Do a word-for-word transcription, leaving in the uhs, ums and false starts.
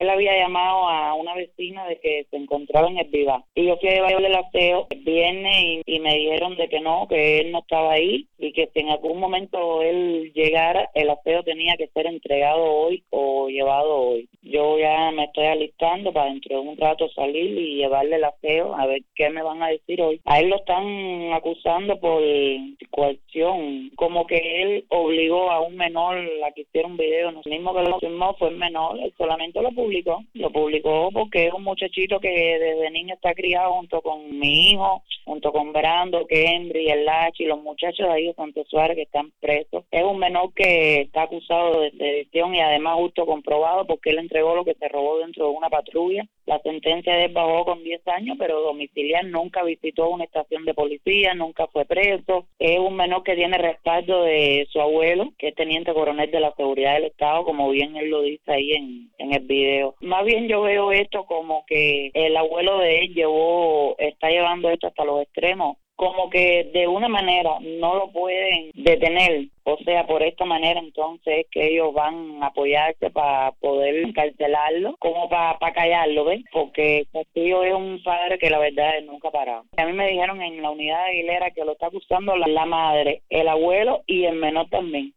Él había llamado a una vecina de que se encontraba en el Viva. Y yo fui a llevarle el aseo el viernes y, y me dijeron de que no, que él no estaba ahí y que si en algún momento él llegara, el aseo tenía que ser entregado hoy o llevado hoy. Yo ya me estoy alistando para dentro de un rato salir y llevarle el aseo a ver qué me van a decir hoy. A él lo están acusando por coerción, como que él obligó a un menor a que hiciera un video. No, el mismo que lo firmó fue el menor, él solamente lo publicó. Lo publicó porque es un muchachito que desde niño está criado junto con mi hijo, junto con Brando, Kendry, el Lachi, los muchachos de ahí de Santo Suárez que están presos. Es un menor que está acusado de sedición y además justo comprobado porque él entregó lo que se robó dentro de una patrulla. La sentencia de él bajó con diez años, pero domiciliar, nunca visitó una estación de policía, nunca fue preso. Es un menor que tiene respaldo de su abuelo, que es teniente coronel de la seguridad del Estado, como bien él lo dice ahí en, en el video. Más bien yo veo esto como que el abuelo de él llevó, está llevando esto hasta los extremos, como que de una manera no lo pueden detener, o sea, por esta manera entonces que ellos van a apoyarse para poder encarcelarlo, como para pa callarlo, ¿ves? Porque Castillo es un padre que la verdad es nunca ha parado. A mí me dijeron en la unidad de Aguilera que lo está acusando la, la madre, el abuelo y el menor también.